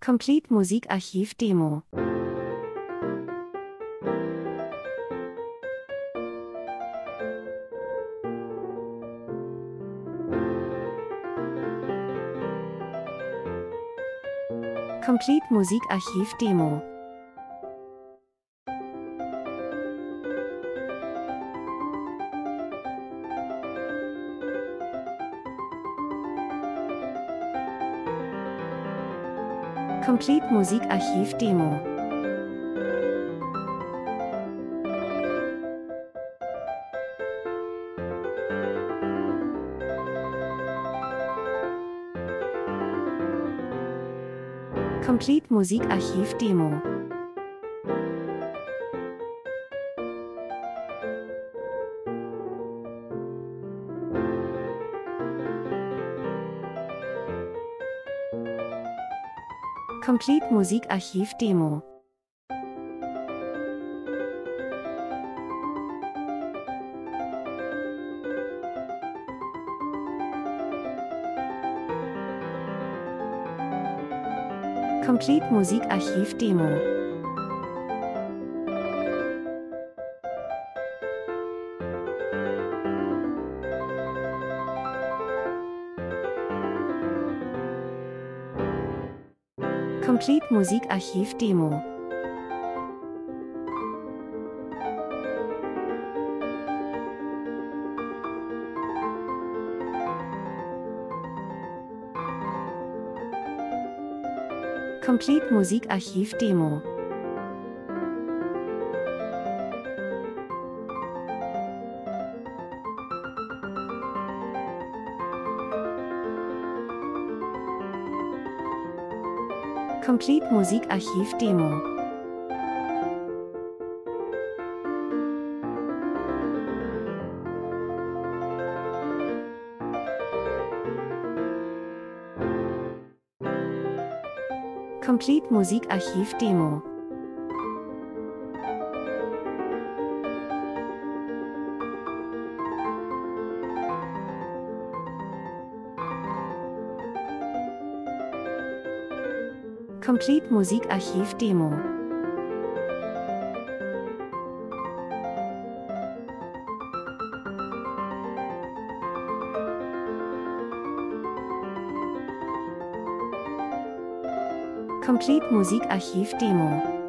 Complete Musikarchiv Demo. Complete Musikarchiv Demo. Complete Musikarchiv Demo. Complete Musikarchiv Demo. Complete Musikarchiv Demo. Complete Musikarchiv Demo. Complete Musikarchiv Demo. Complete Musikarchiv Demo. Complete Musikarchiv Demo. Complete Musikarchiv Demo. Complete Musikarchiv Demo. Complete Musikarchiv Demo.